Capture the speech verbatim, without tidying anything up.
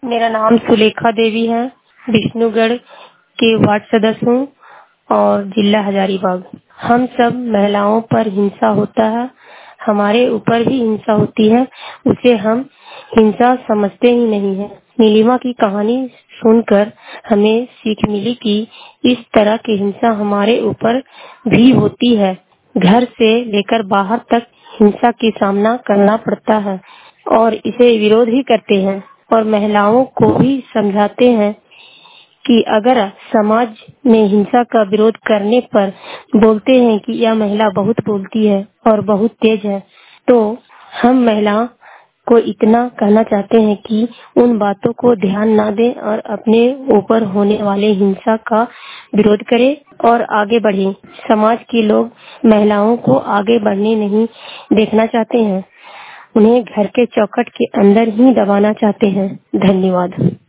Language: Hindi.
मेरा नाम सुलेखा देवी है। विष्णुगढ़ के वार्ड सदस्य हूँ और जिला हजारीबाग। हम सब महिलाओं पर हिंसा होता है, हमारे ऊपर भी हिंसा होती है, उसे हम हिंसा समझते ही नहीं है। नीलिमा की कहानी सुनकर हमें सीख मिली कि इस तरह की हिंसा हमारे ऊपर भी होती है। घर से लेकर बाहर तक हिंसा की सामना करना पड़ता है और इसे विरोध ही करते हैं और महिलाओं को भी समझाते हैं कि अगर समाज में हिंसा का विरोध करने पर बोलते हैं कि यह महिला बहुत बोलती है और बहुत तेज है, तो हम महिला को इतना कहना चाहते हैं कि उन बातों को ध्यान ना दें और अपने ऊपर होने वाले हिंसा का विरोध करें और आगे बढ़ें। समाज के लोग महिलाओं को आगे बढ़ने नहीं देखना चाहते हैं, उन्हें घर के चौखट के अंदर ही दबाना चाहते हैं। धन्यवाद।